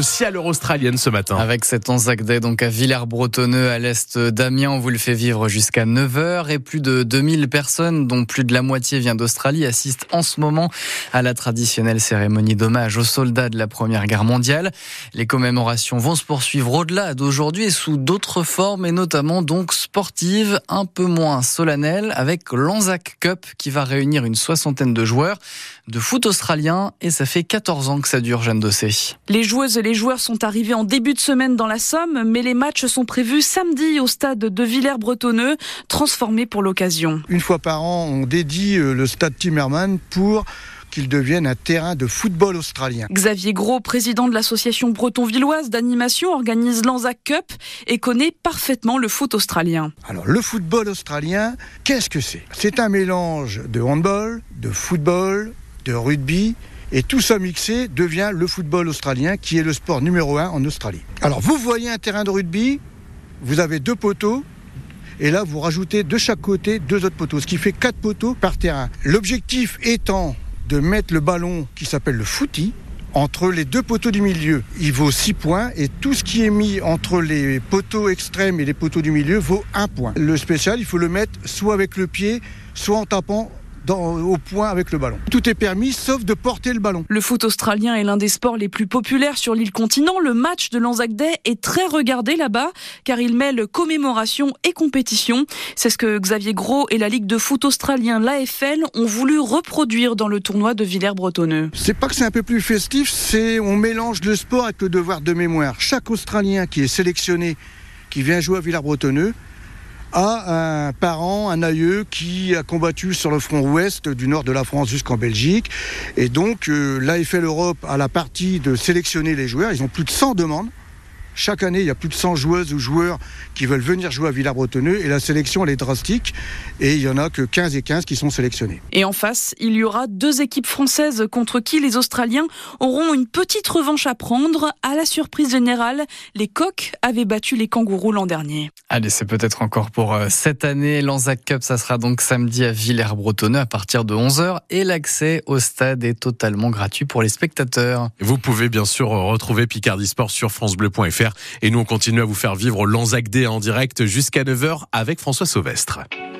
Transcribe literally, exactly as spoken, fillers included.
aussi à l'heure australienne ce matin. Avec cet Anzac Day donc à Villers-Bretonneux, à l'est d'Amiens, on vous le fait vivre jusqu'à neuf heures et plus de deux mille personnes, dont plus de la moitié vient d'Australie, assistent en ce moment à la traditionnelle cérémonie d'hommage aux soldats de la Première Guerre mondiale. Les commémorations vont se poursuivre au-delà d'aujourd'hui et sous d'autres formes, et notamment donc sportives, un peu moins solennelles, avec l'Anzac Cup qui va réunir une soixantaine de joueurs de foot australien, et ça fait quatorze ans que ça dure, Jeanne Dossé. Les joueuses et les joueurs sont arrivés en début de semaine dans la Somme, mais les matchs sont prévus samedi au stade de Villers-Bretonneux, transformé pour l'occasion. Une fois par an, on dédie le stade Timmerman pour qu'il devienne un terrain de football australien. Xavier Gros, président de l'association breton-villoise d'animation, organise l'Anzac Cup et connaît parfaitement le foot australien. Alors, le football australien, qu'est-ce que c'est ? C'est un mélange de handball, de football, de rugby, et tout ça mixé devient le football australien, qui est le sport numéro un en Australie. Alors, vous voyez un terrain de rugby, vous avez deux poteaux, et là, vous rajoutez de chaque côté deux autres poteaux, ce qui fait quatre poteaux par terrain. L'objectif étant de mettre le ballon, qui s'appelle le footy, entre les deux poteaux du milieu. Il vaut six points, et tout ce qui est mis entre les poteaux extrêmes et les poteaux du milieu vaut un point. Le spécial, il faut le mettre soit avec le pied, soit en tapant Dans, au point avec le ballon. Tout est permis sauf de porter le ballon. Le foot australien est l'un des sports les plus populaires sur l'île continent. Le match de l'Anzac Day est très regardé là-bas car il mêle commémoration et compétition. C'est ce que Xavier Gros et la Ligue de foot australien, l'A F L, ont voulu reproduire dans le tournoi de Villers-Bretonneux. C'est pas que c'est un peu plus festif, c'est on mélange le sport avec le devoir de mémoire. Chaque Australien qui est sélectionné, qui vient jouer à Villers-Bretonneux, a un parent, un aïeux qui a combattu sur le front ouest du nord de la France jusqu'en Belgique. Et donc, euh, l'A F L Europe a la partie de sélectionner les joueurs. Ils ont plus de cent demandes. Chaque année, il y a plus de cent joueuses ou joueurs qui veulent venir jouer à Villers-Bretonneux, et la sélection, elle est drastique, et il y en a que quinze et quinze qui sont sélectionnés. Et en face, il y aura deux équipes françaises contre qui les Australiens auront une petite revanche à prendre. À la surprise générale, les Coqs avaient battu les Kangourous l'an dernier. Allez, c'est peut-être encore pour cette année. L'Anzac Cup, ça sera donc samedi à Villers-Bretonneux à partir de onze heures, et l'accès au stade est totalement gratuit pour les spectateurs. Vous pouvez bien sûr retrouver Picardie Sport sur francebleu point f r. Et nous, on continue à vous faire vivre l'Anzac Day en direct jusqu'à neuf heures avec François Sauvestre.